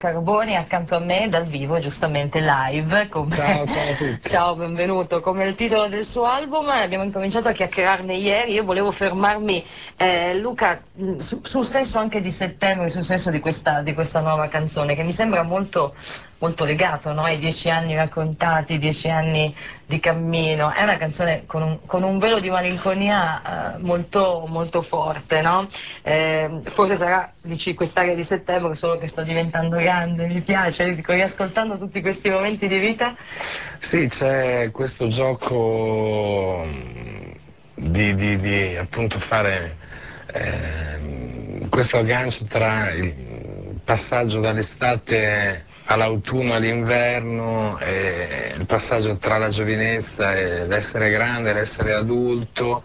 Carboni accanto a me dal vivo, giustamente live, come... Ciao, ciao a tutti. Ciao, benvenuto, come il titolo del suo album, abbiamo incominciato a chiacchierarne ieri, io volevo fermarmi, Luca, sul senso anche di settembre, sul senso di questa nuova canzone, che mi sembra molto, molto legato, no? Ai 10 anni raccontati, 10 anni di cammino, è una canzone con un velo di malinconia molto, molto forte, no? Forse sarà, dici, quest'aria di settembre, solo che sto diventando grande, mi piace, dico, riascoltando tutti questi momenti di vita. Sì, c'è questo gioco di appunto fare questo aggancio tra il passaggio dall'estate all'autunno all'inverno, e il passaggio tra la giovinezza e l'essere grande, l'essere adulto,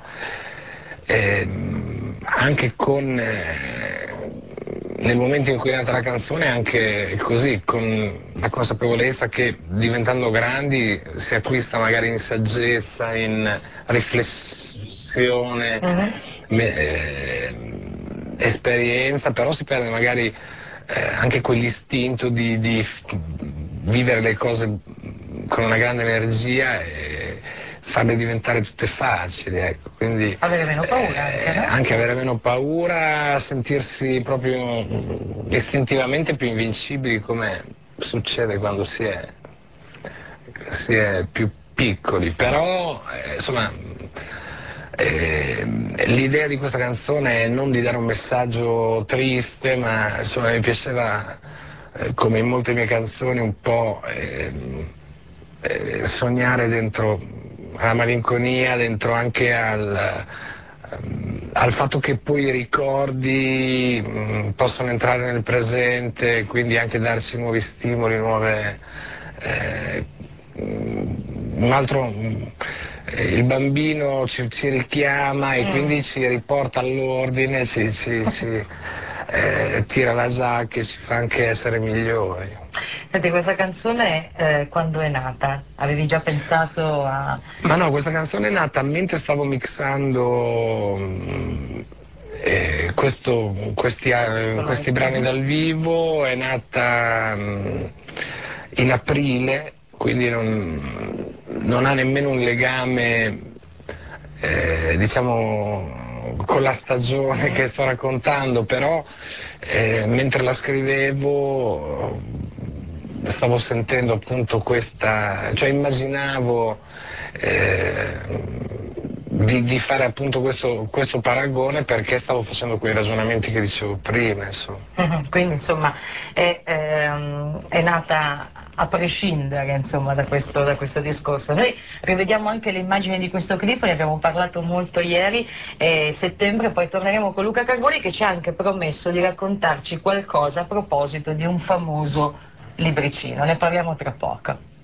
anche con nel momento in cui è nata la canzone, anche così, con la consapevolezza che diventando grandi si acquista magari in saggezza, in riflessione, Mhm. esperienza, però si perde magari anche quell'istinto di vivere le cose con una grande energia e farle diventare tutte facili, ecco. Quindi Avere meno paura anche, no? anche avere meno paura, sentirsi proprio istintivamente più invincibili, come succede quando si è più piccoli. Però insomma, l'idea di questa canzone è non di dare un messaggio triste, ma insomma mi piaceva, come in molte mie canzoni, un po' sognare dentro alla malinconia, dentro anche al fatto che poi i ricordi possono entrare nel presente, quindi anche darci nuovi stimoli, nuove... eh, un altro, il bambino ci richiama e Mm. quindi ci riporta all'ordine, tira la giacca e ci fa anche essere migliori. Senti, questa canzone quando è nata? Avevi già pensato a... Ma no, questa canzone è nata mentre stavo mixando questo live? questi brani Mhm. dal vivo, è nata in aprile, quindi non ha nemmeno un legame, diciamo, con la stagione Mhm. che sto raccontando, però mentre la scrivevo stavo sentendo appunto questa, cioè immaginavo eh, di fare appunto questo paragone, perché stavo facendo quei ragionamenti che dicevo prima, insomma. Mhm. Quindi insomma è nata a prescindere insomma, da questo discorso. Noi rivediamo anche le immagini di questo clip, ne abbiamo parlato molto ieri, e settembre poi torneremo con Luca Carboni che ci ha anche promesso di raccontarci qualcosa a proposito di un famoso libricino. Ne parliamo tra poco.